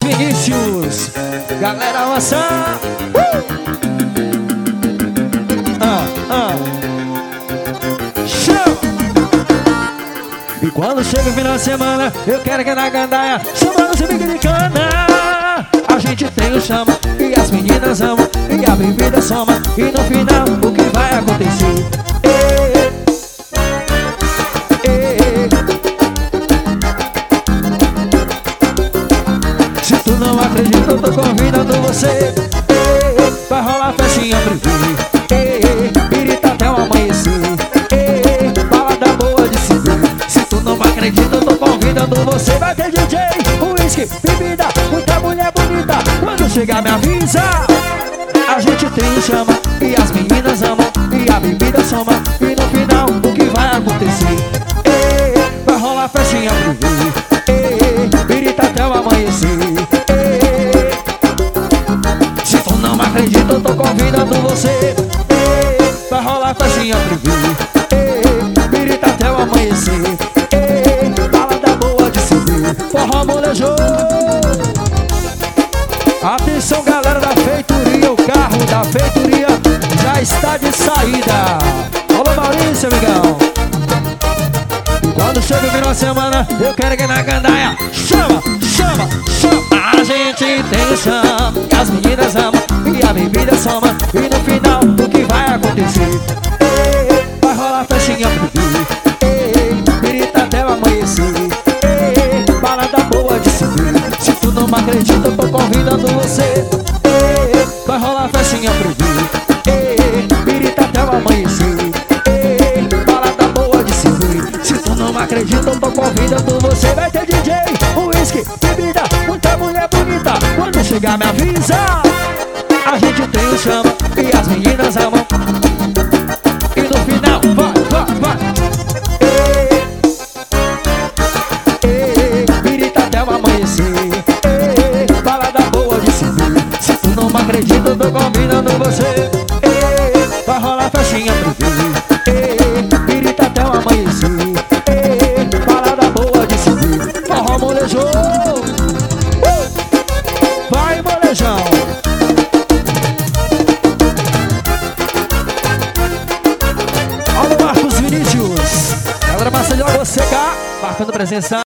Vinícius, galera avançar. Chama! E quando chega o final de semana, eu quero que na gandaia chamando esse bico de cana. A gente tem o chama e as meninas amam e a bebida soma. E no final o que vai acontecer? Se tu não acredita, eu tô convidando você. Vai rolar festinha privê, pirita até o amanhecer. Balada boa de se ver. Se tu não acredita, eu tô convidando você. Vai ter DJ, uísque, bebida, muita mulher bonita. Quando chegar me avisa. A gente tem o chama e as meninas amam e a bebida soma. E no final o que vai acontecer? Vai rolar festinha privê, pirita até o amanhecer. Se tu não acredita, eu tô convidando você. Vai rolar festinha privê, pirita até o amanhecer. Balada boa de se ver, forró molejou. Atenção galera da feitoria, o carro da feitoria já está de saída. Alô Maurício, amigão. E quando chega o final de semana, eu quero que na gandaia chama, chama, chama. A gente tem o chama, e as meninas amam e a bebida soma. E no final o que vai acontecer? Vai rolar festinha privê, pirita até o amanhecer. Balada boa de se ver. Se tu não acredita, eu tô convidando você. Vai rolar festinha privê, pirita até o amanhecer. Balada boa de se ver. Se tu não acredita, eu tô convidando você. Vai ter DJ, uísque, bebida, muita mulher bonita. Quando chegar me avisa. A gente tem o chama e as meninas amam. E no final vai, vai, vai. Pirita até o amanhecer. Balada boa de se ver. Se tu não acredita, eu tô convidando você. Vai rolar festinha privê, pirita até o amanhecer. Balada boa de se ver, forró molejou. Vai molejão. Alô Marcos Vinícius, galera Maceió, você cá, marcando presença.